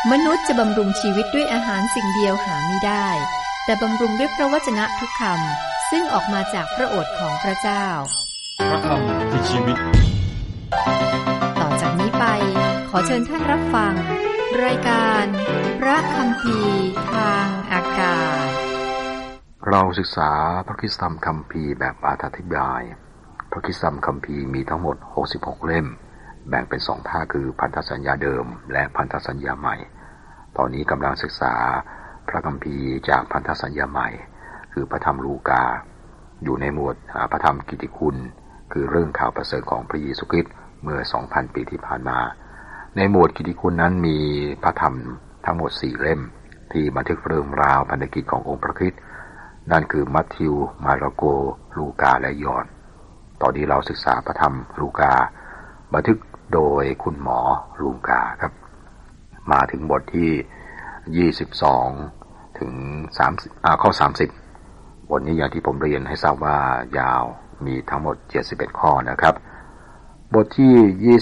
มนุษย์จะบำรุงชีวิตด้วยอาหารสิ่งเดียวหาไม่ได้แต่บำรุงด้วยพระวจนะทุกคำซึ่งออกมาจากพระโอษฐ์ของพระเจ้าพระคำคือชีวิตต่อจากนี้ไปขอเชิญท่านรับฟังรายการพระคัมภีร์ทางอากาศเราศึกษาพระคริสตธรรมคัมภีร์แบบอธิบายพระคริสตธรรมคัมภีร์มีทั้งหมด66เล่มแบ่งเป็น2ภาคคือพันธสัญญาเดิมและพันธสัญญาใหม่ตอนนี้กำลังศึกษาพระคัมภีร์จากพันธสัญญาใหม่คือพระธรรมลูกาอยู่ในหมวดพระธรรมกิตติคุณคือเรื่องข่าวประเสริฐของพระเยซูคริสต์เมื่อ 2,000 ปีที่ผ่านมาในหมวดกิตติคุณนั้นมีพระธรรมทั้งหมด4เล่มที่บันทึกเรื่องราวพันธกิจขององค์พระคริสต์นั่นคือมัทธิวมาระโกลูกาและยอห์นตอนนี้เราศึกษาพระธรรมลูกาบันทึกโดยคุณหมอลูกาครับมาถึงบทที่22ถึง30ข้อ30บทนี้อย่างที่ผมเรียนให้ทราบว่ายาวมีทั้งหมด71ข้อนะครับบทที่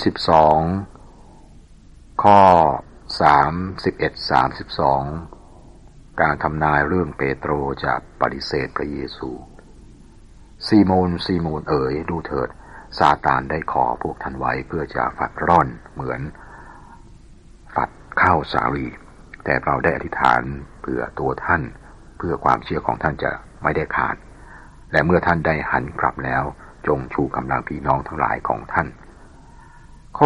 22ข้อ31-32การทำนายเรื่องเปโตรจะปฏิเสธพระเยซูซีโมนซีโมนเอ๋ยดูเถิดซาตานได้ขอพวกท่านไว้เพื่อจะฝัดร่อนเหมือนฝัดข้าวสาลีแต่เราได้อธิษฐานเพื่อตัวท่านเพื่อความเชื่อของท่านจะไม่ได้ขาดและเมื่อท่านได้หันกลับแล้วจงชูกำลังพี่น้องทั้งหลายของท่านข้อ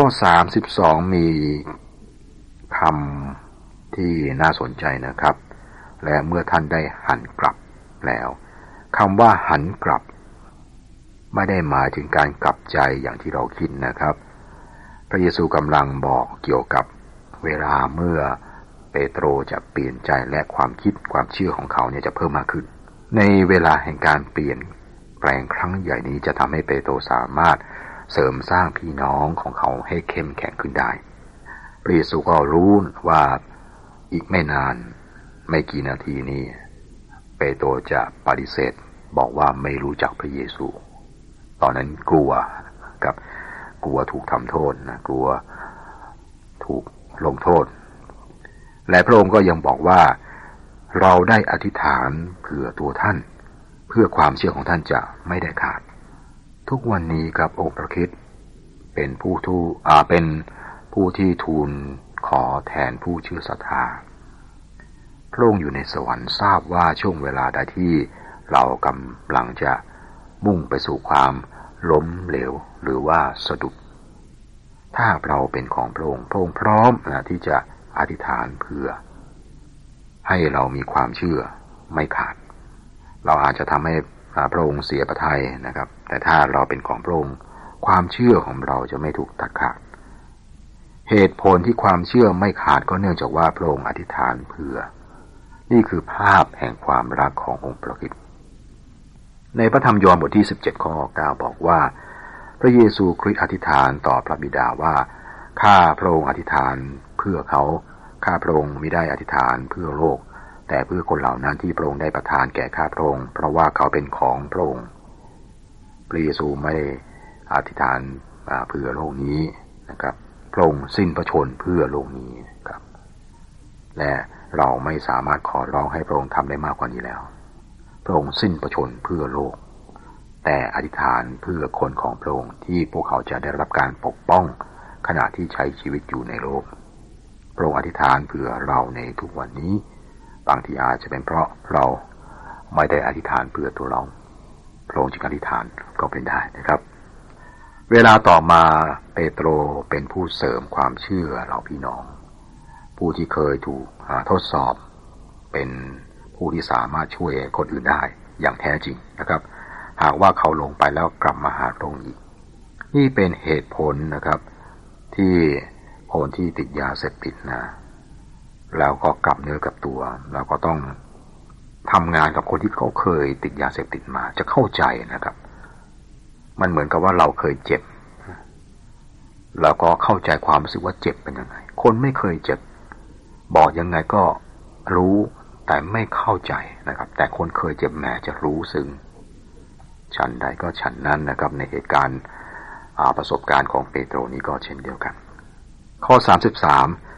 32มีคำที่น่าสนใจนะครับและเมื่อท่านได้หันกลับแล้วคำว่าหันกลับไม่ได้หมายถึงการกลับใจอย่างที่เราคิดนะครับพระเยซูกำลังบอกเกี่ยวกับเวลาเมื่อเปโตรจะเปลี่ยนใจและความคิดความเชื่อของเขาเนี่ยจะเพิ่มมากขึ้นในเวลาแห่งการเปลี่ยนแปลงครั้งใหญ่นี้จะทำให้เปโตรสามารถเสริมสร้างพี่น้องของเขาให้เข้มแข็งขึ้นได้พระเยซูก็รู้ว่าอีกไม่นานไม่กี่นาทีนี้เปโตรจะปฏิเสธบอกว่าไม่รู้จักพระเยซูตอนนั้นกลัวถูกทำโทษนะกลัวถูกลงโทษและพระองค์ก็ยังบอกว่าเราได้อธิษฐานเผื่อตัวท่านเพื่อความเชื่อของท่านจะไม่ได้ขาดทุกวันนี้ครับองค์พระคริสต์เป็นผู้ที่ทูลขอแทนผู้เชื่อศรัทธาพระองค์อยู่ในสวรรค์ทราบว่าช่วงเวลาใดที่เรากำลังจะมุ่งไปสู่ความล้มเหลวหรือว่าสะดุดถ้าเราเป็นของพระองค์พร้อมที่จะอธิษฐานเพื่อให้เรามีความเชื่อไม่ขาดเราอาจจะทำให้พระองค์เสียพระทัยนะครับแต่ถ้าเราเป็นของพระองค์ความเชื่อของเราจะไม่ถูกตัดขาดเหตุผลที่ความเชื่อไม่ขาดก็เนื่องจากว่าพระองค์อธิษฐานเพื่อนี่คือภาพแห่งความรักขององค์พระคริสต์ในพระธรรมยอห์นบทที่17ข้อ9บอกว่าพระเยซูคริสต์อธิษฐานต่อพระบิดาว่าข้าพระองค์อธิษฐานเพื่อเขาข้าพระองค์มิได้อธิษฐานเพื่อโลกแต่เพื่อคนเหล่านั้นที่พระองค์ได้ประทานแก่ข้าพระองค์เพราะว่าเขาเป็นของพระองค์พระเยซูไม่ได้อธิษฐานเพื่อโลกนี้นะครับพระองค์สิ้นพระชนม์เพื่อโลกนี้ครับและเราไม่สามารถขอร้องให้พระองค์ทำได้มากกว่านี้แล้วพระองค์สิ้นพระชนม์เพื่อโลกแต่อธิษฐานเพื่อคนของพระองค์ที่พวกเขาจะได้รับการปกป้องขณะที่ใช้ชีวิตอยู่ในโลกพระองค์อธิษฐานเพื่อเราในทุกวันนี้บางทีอาจจะเป็นเพราะเราไม่ได้อธิษฐานเพื่อตัวเราพระองค์จึงอธิษฐานก็เป็นได้นะครับเวลาต่อมาเปโตรเป็นผู้เสริมความเชื่อเราพี่น้องผู้ที่เคยถูกทดสอบเป็นผู้ที่สามารถช่วยคนอื่นได้อย่างแท้จริงนะครับหากว่าเขาลงไปแล้วกลับมาหาพระองค์อีกนี่เป็นเหตุผลนะครับที่คนที่ติดยาเสพติดนะแล้วก็กลับเนื้อกลับตัวแล้วก็ต้องทำงานกับคนที่เขาเคยติดยาเสพติดมาจะเข้าใจนะครับมันเหมือนกับว่าเราเคยเจ็บแล้วก็เข้าใจความรู้สึกว่าเจ็บเป็นยังไงคนไม่เคยเจ็บบอกยังไงก็รู้แต่ไม่เข้าใจนะครับแต่คนเคยเจ็บแม้จะรู้ซึ้งฉันใดก็ฉันนั้นนะครับในเหตุการณ์ประสบการณ์ของเปโตรนี้ก็เช่นเดียวกันข้อ33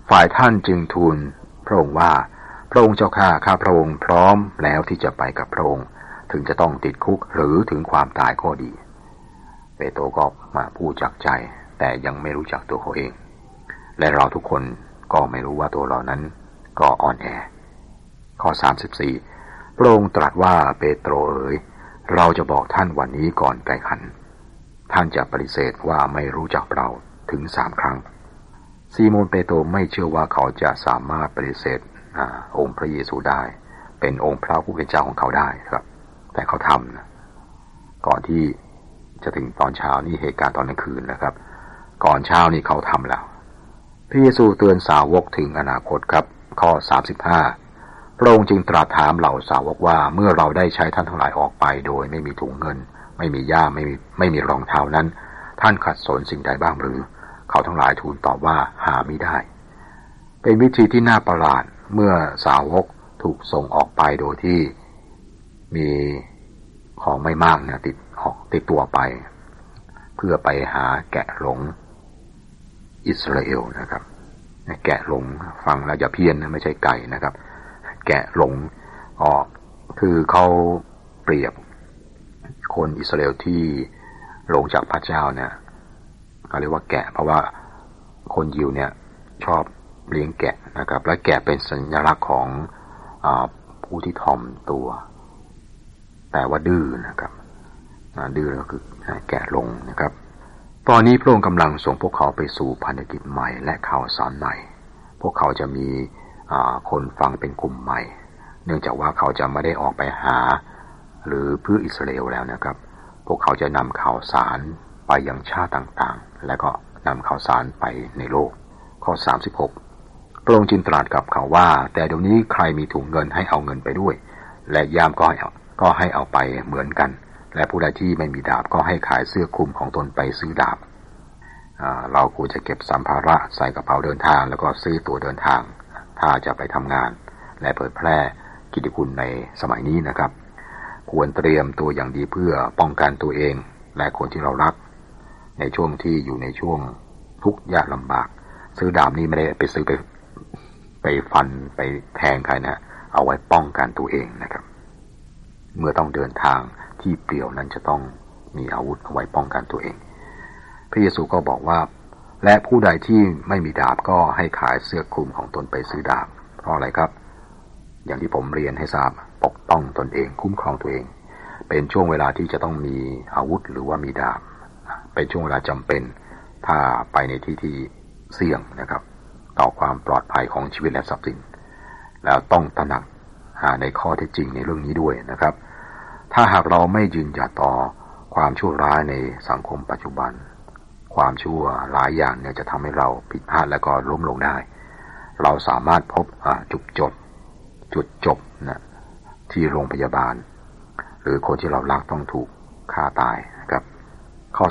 ฝ่ายท่านจึงทูลพระองค์ว่าพระองค์เจ้าข้าพระองค์พร้อมแล้วที่จะไปกับพระองค์ถึงจะต้องติดคุกหรือถึงความตายก็ดีเปโตรก็มาพูดจากใจแต่ยังไม่รู้จักตัวเขาเองและเราทุกคนก็ไม่รู้ว่าตัวเรานั้นก็อ่อนแอข้อ34พระองค์ตรัสว่าเปโตรเอ๋ยเราจะบอกท่านวันนี้ก่อนไก่ขันท่านจะปฏิเสธว่าไม่รู้จักเราถึง3 ครั้งซีโมนเปโตรไม่เชื่อว่าเขาจะสามารถปฏิเสธองค์พระเยซูได้เป็นองค์พระผู้เป็นเจ้าของเขาได้ครับแต่เขาทำนะก่อนที่จะถึงตอนเช้านี่เหตุการณ์ตอนกลางคืนนะครับก่อนเช้านี่เขาทำแล้วพระเยซูเตือนสาวกถึงอนาคตครับข้อ35พระองค์จึงตรัสถามเหล่าสาวกว่าเมื่อเราได้ใช้ท่านทั้งหลายออกไปโดยไม่มีถุงเงินไม่มีย่ามไม่มีรองเท้านั้นท่านขัดสนสิ่งใดบ้างหรือเขาทั้งหลายทูลตอบว่าหาไม่ได้เป็นวิธีที่น่าประหลาดเมื่อสาวกถูกส่งออกไปโดยที่มีของไม่มากนะติดตัวไปเพื่อไปหาแกะหลงอิสราเอลนะครับแกะหลงฟังแล้วอย่าเพี้ยนนะไม่ใช่ไก่นะครับแกะหลงคือเขาเปรียบคนอิสราเอลที่หลงจากพระเจ้าเนี่ยเขาเรียกว่าแกะเพราะว่าคนยิวเนี่ยชอบเลี้ยงแกะนะครับและแกะเป็นสัญลักษณ์ของผู้ที่ถ่อมตัวแต่ว่าดื้อนะครับดื้อก็คือแกะหลงนะครับตอนนี้พระองค์กำลังส่งพวกเขาไปสู่พันธกิจใหม่และข่าวสารใหม่พวกเขาจะมีคนฟังเป็นกลุ่มใหม่เนื่องจากว่าเขาจะไม่ได้ออกไปหาหรือเพื่ออิสราเอลแล้วนะครับพวกเขาจะนำข่าวสารไปยังชาติต่างๆและก็นำข่าวสารไปในโลกข้อ36พระองค์จึงตรัสกับเขาว่าแต่เดี๋ยวนี้ใครมีถุงเงินให้เอาเงินไปด้วยและย่ามก็ให้เอาไปเหมือนกันและผู้ใดที่ไม่มีดาบก็ให้ขายเสื้อคลุมของตนไปซื้อดาบเราควรจะเก็บสัมภาระใส่กระเป๋าเดินทางแล้วก็ซื้อตั๋วเดินทางถ้าจะไปทำงานและเผยแพร่กิตติคุณในสมัยนี้นะครับควรเตรียมตัวอย่างดีเพื่อป้องกันตัวเองและคนที่เรารักในช่วงที่อยู่ในช่วงทุกข์ยากลำบากซื้อดาบนี่ไม่ได้ไปซื้อไปฟันไปแทงใครนะเอาไว้ป้องกันตัวเองนะครับเมื่อต้องเดินทางที่เปลี่ยวนั้นจะต้องมีอาวุธเอาไว้ป้องกันตัวเองพระเยซูก็บอกว่าและผู้ใดที่ไม่มีดาบก็ให้ขายเสื้อคลุมของตนไปซื้อดาบเพราะอะไรครับอย่างที่ผมเรียนให้ทราบปกป้องตนเองคุ้มครองตัวเองเป็นช่วงเวลาที่จะต้องมีอาวุธหรือว่ามีดาบเป็นช่วงเวลาจำเป็นถ้าไปในที่เสี่ยงนะครับต่อความปลอดภัยของชีวิตและทรัพย์สินแล้วต้องตระหนักในข้อเท็จจริงในเรื่องนี้ด้วยนะครับถ้าหากเราไม่ยืนหยัดต่อความชั่วร้ายในสังคมปัจจุบันความชั่วหลายอย่างเนี่ยจะทำให้เราผิดพลาดและก็ล้มลงได้เราสามารถพบจุดจบนะที่โรงพยาบาลหรือคนที่เรารักต้องถูกฆ่าตายนะครับข้อ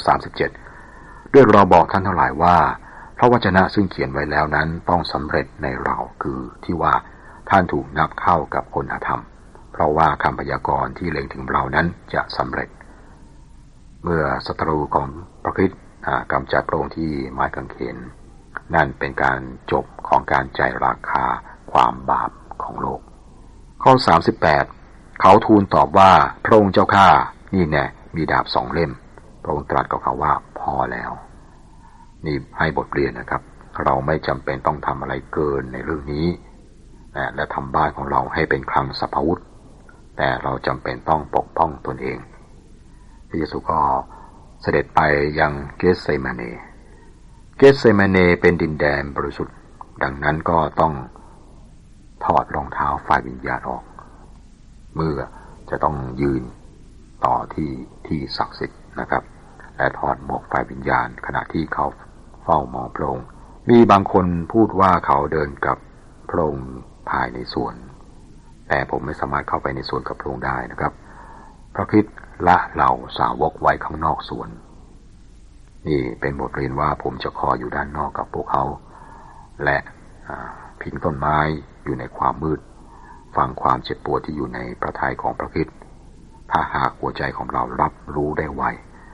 37ด้วยเราบอกท่านทั้งหลายว่าพระวจนะซึ่งเขียนไว้แล้วนั้นต้องสำเร็จในเราคือที่ว่าท่านถูกนับเข้ากับคนอธรรมเพราะว่าคำพยากรณ์ที่เล็งถึงเรานั้นจะสำเร็จเมื่อศัตรูของพระคริสต์กำจัดพระองค์ที่ไม้กางเขนนั่นเป็นการจบของการจ่ายราคาความบาปของโลกข้อ38เขาทูลตอบว่าพระองค์เจ้าข้านี่แน่มีดาบ2 เล่มพระองค์ตรัสกับเขาว่าพอแล้วนี่ให้บทเรียนนะครับเราไม่จำเป็นต้องทำอะไรเกินในเรื่องนี้และทำบ้านของเราให้เป็นคลังสรรพวุธแต่เราจำเป็นต้องปกป้องตนเองพระเยซูก็เสด็จไปยังเกสเซมาเนเป็นดินแดนบริสุทธิ์ดังนั้นก็ต้องถอดรองเท้าฝ่ายวิญญาณออกเมื่อจะต้องยืนต่อที่ศักดิ์สิทธิ์นะครับและถอดหมวกฝ่ายวิญญาณขณะที่เขาเฝ้ามองพระองค์มีบางคนพูดว่าเขาเดินกับพระองค์ภายในสวนแต่ผมไม่สามารถเข้าไปในสวนกับพระองค์ได้นะครับพระคริสต์ละเหล่าสาวกไว้ข้างนอกสวนนี่เป็นบทเรียนว่าผมจะคอยอยู่ด้านนอกกับพวกเขาและพิงต้นไม้อยู่ในความมืดฟังความเจ็บปวดที่อยู่ในพระทัยของพระคริสต์ถ้าหากหัวใจของเรารับรู้ได้ไว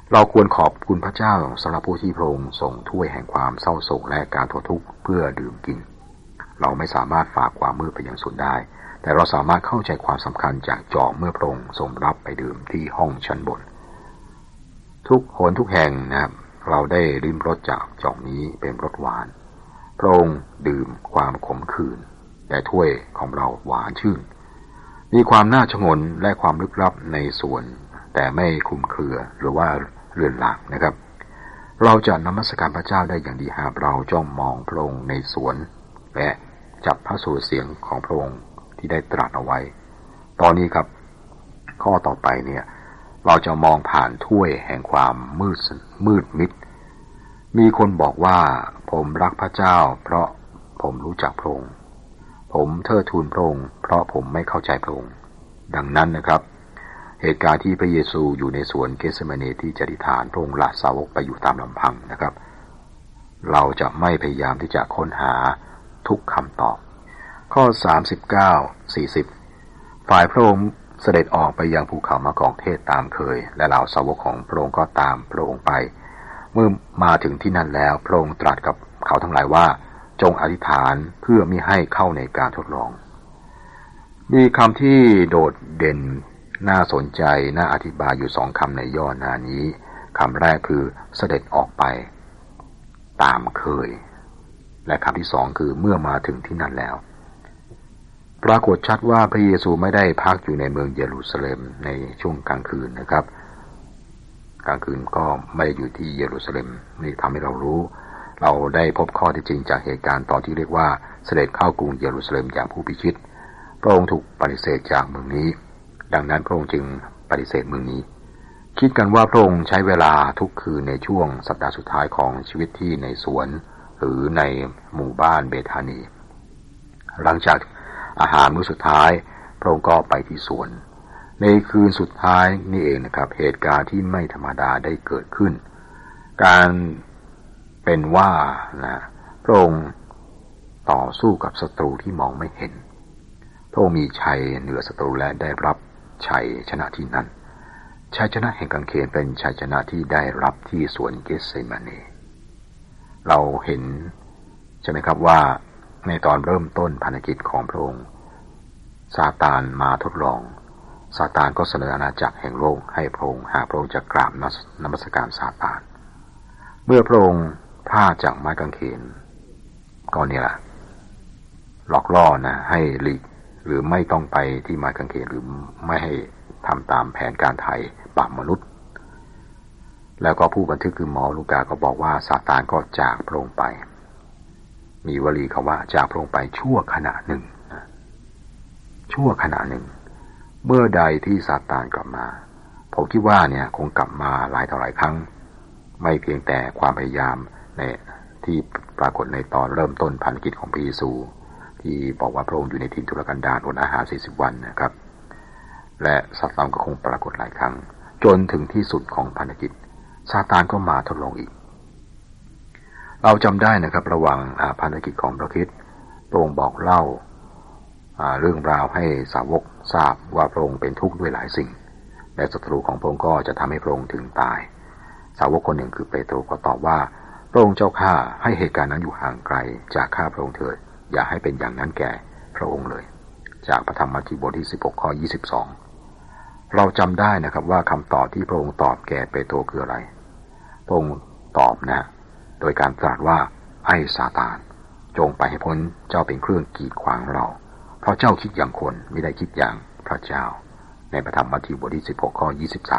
เราควรขอบคุณพระเจ้าสำหรับผู้ที่พระองค์ส่งถ้วยแห่งความเศร้าโศกและการทนทุกข์เพื่อดื่มกินเราไม่สามารถฝากความมืดไปยังสุดได้แต่เราสามารถเข้าใจความสำคัญจากจอกเมื่อพระองค์ทรงรับไปดื่มที่ห้องชั้นบนทุกหนทุกแห่งนะครับเราได้ริมรสจากจอกนี้เป็นรสหวานพระองค์ดื่มความขมขื่นแต่ถ้วยของเราหวานชื่นมีความน่าชงนและความลึกลับในส่วนแต่ไม่คลุมเครือหรือว่าเรือนรางนะครับเราจะนมัสการพระเจ้าได้อย่างดีหากเราจ้องมองพระองค์ในสวนและจับพระสุรเสียงของพระองค์ที่ได้ตรัสเอาไว้ตอนนี้ครับข้อต่อไปเนี่ยเราจะมองผ่านถ้วยแห่งความมืดมิดมีคนบอกว่าผมรักพระเจ้าเพราะผมรู้จักพระองค์ผมเทิดทูนพระองค์เพราะผมไม่เข้าใจพระองค์ดังนั้นนะครับเหตุการณ์ที่พระเยซูอยู่ในสวนเกสเมเนที่จะอธิษฐานพระองค์ละสาวกไปอยู่ตามลำพังนะครับเราจะไม่พยายามที่จะค้นหาทุกคำตอบข้อ 39-40 ฝ่ายพระองค์เสด็จออกไปยังภูเขามะกอกเทศตามเคยและเหล่าสาวกของพระองค์ก็ตามพระองค์ไปเมื่อมาถึงที่นั่นแล้วพระองค์ตรัสกับเขาทั้งหลายว่าจงอธิษฐานเพื่อมิให้เข้าในการทดลองมีคำที่โดดเด่นน่าสนใจน่าอธิบายอยู่2คำในย่อหน้านี้คำแรกคือเสด็จออกไปตามเคยและคำที่2คือเมื่อมาถึงที่นั่นแล้วปรากฏชัดว่าพระเยซูไม่ได้พักอยู่ในเมืองเยรูซาเล็มในช่วงกลางคืนนะครับกลางคืนก็ไม่ได้อยู่ที่เยรูซาเล็มนี่ทำให้เรารู้เราได้พบข้อเท็จจริงจากเหตุการณ์ตอนที่เรียกว่าเสด็จเข้ากรุงเยรูซาเล็มอย่างผู้พิชิตพระองค์ถูกปฏิเสธจากเมืองนี้ดังนั้นพระองค์จึงปฏิเสธเมืองนี้คิดกันว่าพระองค์ใช้เวลาทุกคืนในช่วงสัปดาห์สุดท้ายของชีวิตที่ในสวนหรือในหมู่บ้านเบธานีหลังจากอาหารมื้อสุดท้ายพระองค์ก็ไปที่สวนในคืนสุดท้ายนี่เองนะครับเหตุการณ์ที่ไม่ธรรมดาได้เกิดขึ้นการเป็นว่านะพระองค์ต่อสู้กับศัตรูที่มองไม่เห็นพระองค์มีชัยเหนือศัตรูและได้รับชัยชนะที่นั้นชัยชนะแห่งกางเขนเป็นชัยชนะที่ได้รับที่สวนเกสเซมานีเราเห็นใช่ไหมครับว่าในตอนเริ่มต้นภารกิจของพระองค์ซาตานมาทดลองซาตานก็เสนออาณาจักรแห่งโลกให้พระองค์หากพระองค์จะกราบนมัสการซาตานเมื่อพระองค์พลาดจากไม้กางเขนก็เนี่ยแหละหลอกล่อนะให้หลีกหรือไม่ต้องไปที่ไม้กางเขนหรือไม่ให้ทำตามแผนการไถ่บาปมนุษย์แล้วก็ผู้บันทึกคือหมอลูกาก็บอกว่าซาตานก็จากพระองค์ไปมีวลีคำว่าจากพระองค์ไปชั่วขณะหนึ่งชั่วขณะหนึ่งเมื่อใดที่ซาตานกลับมาผมคิดว่าเนี่ยคงกลับมาหลายต่อหลายครั้งไม่เพียงแต่ความพยายามในที่ปรากฏในตอนเริ่มต้นภารกิจของพระเยซูที่บอกว่าพระองค์อยู่ในถิ่นทุรกันดารอดอาหาร40 วันนะครับและซาตานก็คงปรากฏหลายครั้งจนถึงที่สุดของภารกิจซาตานก็มาทดลองอีกเราจำได้นะครับระหว่างภารกิจของพระคริสต์พระองค์บอกเล่าเรื่องราวให้สาวกทราบว่าพระองค์เป็นทุกข์ด้วยหลายสิ่งและศัตรูของพระองค์ก็จะทำให้พระองค์ถึงตายสาวกคนหนึ่งคือเปโตรก็ตอบว่าพระองค์เจ้าข้าให้เหตุการณ์นั้นอยู่ห่างไกลจากข้าพระองค์เถิดอย่าให้เป็นอย่างนั้นแก่พระองค์เลยจากพระธรรมมัทธิวบทที่16ข้อ22เราจำได้นะครับว่าคำตอบที่พระองค์ตอบแก่เปโตรคืออะไรพระองค์ตอบนะโดยการตรัสว่าไอ้ซาตานจงไปให้พ้นเจ้าเป็นเครื่องกีดขวางเราเพราะเจ้าคิดอย่างคนไม่ได้คิดอย่างพระเจ้าในพระธรรมมัทธิวบทที่16ข้อ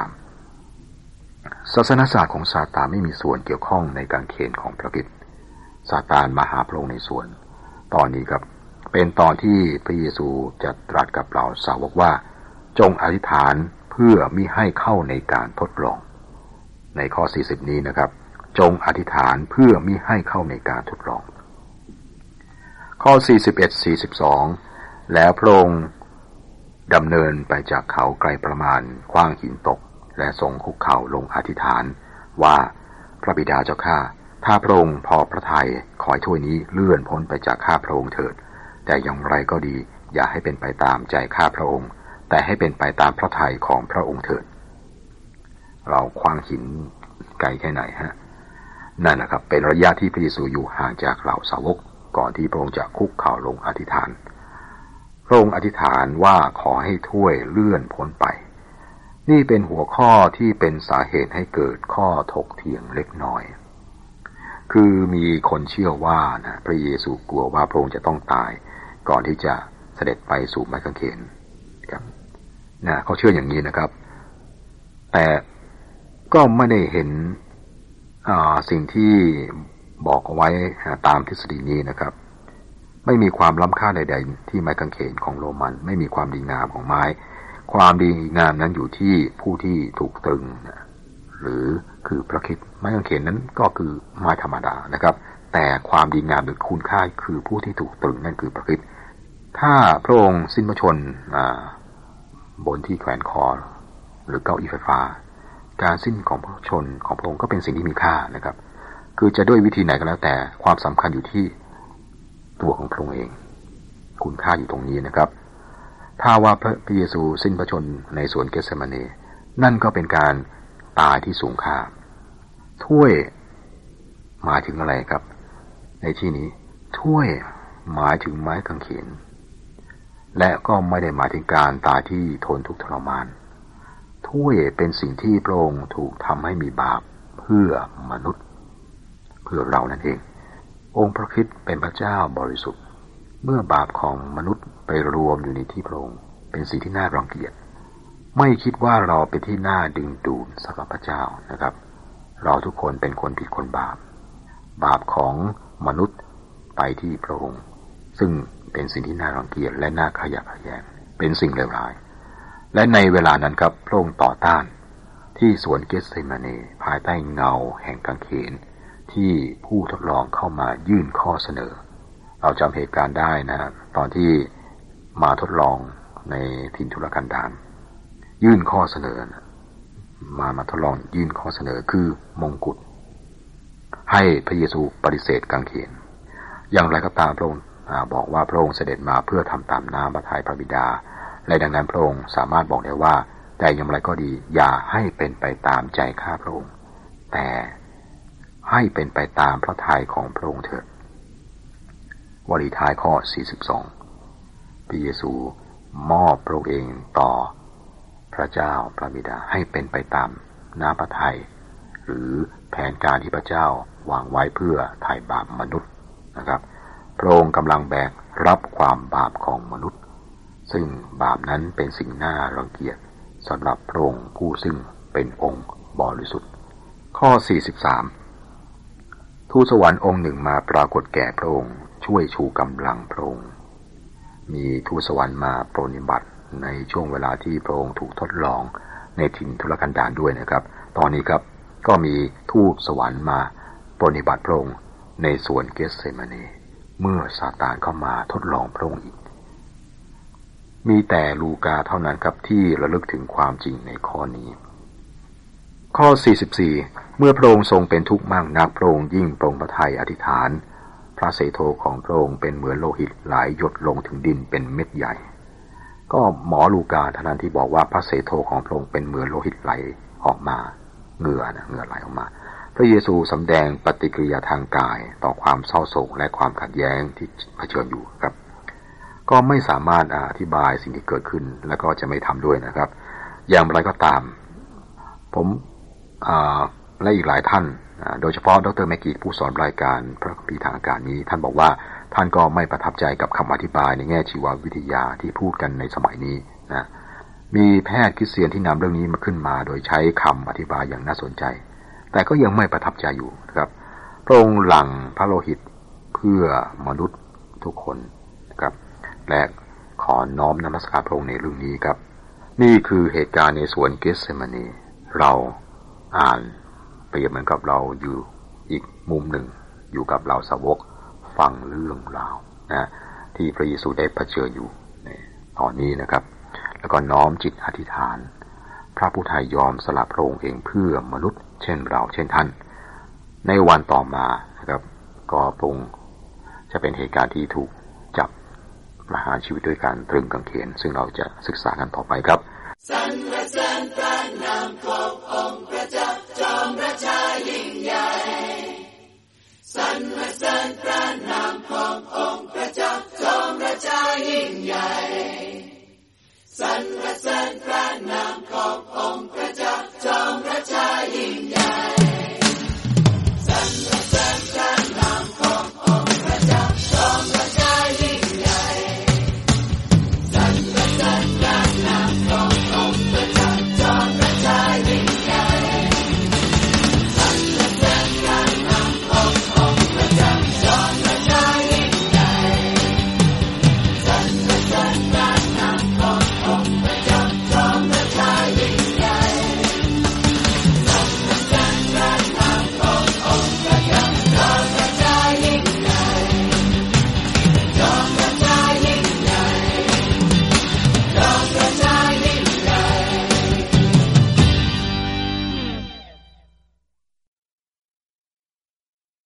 23ศาสนศาสตร์ของซาตานไม่มีส่วนเกี่ยวข้องในกางเขนของพระคริสต์ซาตานมาหาพระองค์ในสวนตอนนี้ครับเป็นตอนที่พระเยซูจะตรัสกับเหล่าสาวกว่าจงอธิษฐานเพื่อมิให้เข้าในการทดลองในข้อ40นี้นะครับจงอธิษฐานเพื่อมิให้เข้าในการทดลองข้อ41-42แล้วพระองค์ดำเนินไปจากเขาไกลประมาณขว้างหินตกและทรงคุกเข่าลงอธิษฐานว่าพระบิดาเจ้าข้าถ้าพระองค์พอพระทัยขอให้ถ้วยนี้เลื่อนพ้นไปจากข้าพระองค์เถิดแต่อย่างไรก็ดีอย่าให้เป็นไปตามใจข้าพระองค์แต่ให้เป็นไปตามพระทัยของพระองค์เถิดเราคว้างหินไกลแค่ไหนฮะนั่นนะครับเป็นระยะที่พระเยซูอยู่ห่างจากเหล่าสาวกก่อนที่พระองค์จะคุกเข่าลงอธิษฐานพระองค์อธิษฐานว่าขอให้ถ้วยเลื่อนพ้นไปนี่เป็นหัวข้อที่เป็นสาเหตุให้เกิดข้อถกเถียงเล็กน้อยคือมีคนเชื่อว่านะพระเยซูกลัวว่าพระองค์จะต้องตายก่อนที่จะเสด็จไปสู่ไม้กางเขนครับนะเขาเชื่ออย่างนี้นะครับแต่ก็ไม่ได้เห็นสิ่งที่บอกเอาไว้ตามทฤษฎีนี้นะครับไม่มีความล้ำค่าใดๆที่ไม้กางเขนของโรมันไม่มีความดีงามของไม้ความดีงามนั้นอยู่ที่ผู้ที่ถูกตรึงหรือคือพระคริสต์ไม้กางเขนนั้นก็คือไม้ธรรมดานะครับแต่ความดีงามหรือคุณค่าคือผู้ที่ถูกตรึงนั่นคือพระคริสต์ถ้าพระองค์สิ้นพระชนม์บนที่แขวนคอหรือเก้าอี้ไฟฟ้าการสิ้นของพระชนของพระองค์ก็เป็นสิ่งที่มีค่านะครับคือจะด้วยวิธีไหนก็แล้วแต่ความสำคัญอยู่ที่ตัวของพระองค์เองคุณค่าอยู่ตรงนี้นะครับถ้าว่าพระเยซูสิ้นพระชนในสวนเกสเซมานีนั่นก็เป็นการตายที่สูงค่าถ้วยหมายถึงอะไรครับในที่นี้ถ้วยหมายถึงไม้กางเขนและก็ไม่ได้หมายถึงการตายที่ทนทุกข์ทรมานถ้วยเป็นสิ่งที่พระองค์ถูกทำให้มีบาปเพื่อมนุษย์เพื่อเรานั่นเององค์พระคริสต์เป็นพระเจ้าบริสุทธิ์เมื่อบาปของมนุษย์ไปรวมอยู่ในที่พระองค์เป็นสิ่งที่น่ารังเกียจไม่คิดว่าเราเป็นที่น่าดึงดูดสำหรับพระเจ้านะครับเราทุกคนเป็นคนผิดคนบาปบาปของมนุษย์ไปที่พระองค์ซึ่งเป็นสิ่งที่น่ารังเกียจและน่าขยะแขยงเป็นสิ่งเลวร้ายและในเวลานั้นครับพระองค์ต่อต้านที่สวนเกสเซมานีภายใต้เงาแห่งกางเขนที่ผู้ทดลองเข้ามายื่นข้อเสนอเราจำเหตุการณ์ได้นะตอนที่มาทดลองในถิ่นทุรกันดารยื่นข้อเสนอมาทดลองยื่นข้อเสนอคือมงกุฎให้พระเยซูปฏิเสธกางเขนอย่างไรก็ตามพระองค์บอกว่าพระองค์เสด็จมาเพื่อทำตามน้ำพระทัยพระบิดาและดังนั้นพระองค์สามารถบอกได้ว่าแต่อย่างไรก็ดีอย่าให้เป็นไปตามใจข้าพระองค์แต่ให้เป็นไปตามพระทัยของพระองค์เถิดวลีท้ายข้อ42พระเยซูมอบพระองค์เองต่อพระเจ้าพระบิดาให้เป็นไปตามน้ำพระทัยหรือแผนการที่พระเจ้าวางไว้เพื่อไถ่บาปมนุษย์นะครับพระองค์กำลังแบกรับความบาปของมนุษย์ซึ่งบาปนั้นเป็นสิ่งน่ารังเกียจสำหรับพระองค์ผู้ซึ่งเป็นองค์บริสุทธิ์ข้อ43ทูตสวรรค์องค์หนึ่งมาปรากฏแก่พระองค์ช่วยชูกำลังพระองค์มีทูตสวรรค์มาปรนนิบัติในช่วงเวลาที่พระองค์ถูกทดลองในถิ่นทุรกันดารด้วยนะครับตอนนี้ครับก็มีทูตสวรรค์มาปรนนิบัติพระองค์ในสวนเกสเซมานีเมื่อซาตานเข้ามาทดลองพระองค์อีกมีแต่ลูกาเท่านั้นครับที่ระลึกถึงความจริงในข้อนี้ข้อ44เมื่อพระองค์ทรงเป็นทุกข์มากนักพระองค์ยิ่งปรงพระทัยอธิษฐานพระเสโทของพระองค์เป็นเหมือนโลหิตไหลหยดลงถึงดินเป็นเม็ดใหญ่ก็หมอลูกาเท่านั้นที่บอกว่าพระเสโทของพระองค์เป็นเหมือนโลหิตไหลออกมาเหงื่อไหลออกมาพระเยซูสำแดงปฏิกิริยาทางกายต่อความเศร้าโศกและความขัดแย้งที่เผชิญอยู่ครับก็ไม่สามารถอธิบายสิ่งที่เกิดขึ้นและก็จะไม่ทำด้วยนะครับอย่างไรก็ตามผมและอีกหลายท่านโดยเฉพาะดร.แมกกี้ผู้สอนรายการพระคัมภีร์ทางอากาศนี้ท่านบอกว่าท่านก็ไม่ประทับใจกับคำอธิบายในแง่ชีววิทยาที่พูดกันในสมัยนี้นะมีแพทย์คริสเตียนที่นำเรื่องนี้มาขึ้นมาโดยใช้คำอธิบายอย่างน่าสนใจแต่ก็ยังไม่ประทับใจอยู่นะครับพระองค์หลั่งพระโลหิตเพื่อมนุษย์ทุกคนนะครับและขอน้อมนมัสการพระองค์ในเรื่องนี้ครับนี่คือเหตุการณ์ในสวนเกสเซมานีเราอ่านเปรียบเหมือนกับเราอยู่อีกมุมหนึ่งอยู่กับเราสาวกฟังเรื่องราวนะที่พระเยซูได้เผชิญอยู่ในตอนนี้นะครับแล้วก็น้อมจิตอธิษฐานพระผู้ไถ่ยอมสละพระองค์เองเพื่อมนุษย์เช่นเราเช่นท่านในวันต่อมานะครับก็พระองค์จะเป็นเหตุการณ์ที่ถูกจับประหารชีวิตด้วยการตรึงกางเขนซึ่งเราจะศึกษากันต่อไปครับรพระนามขององค์พระเจ้าจอมราชายิ่งใหญ่สรรเสริญพระนามขององค์พระเจ้าจอมราชายิ่งใหญ่สรรเสริญพระนามขององค์พระ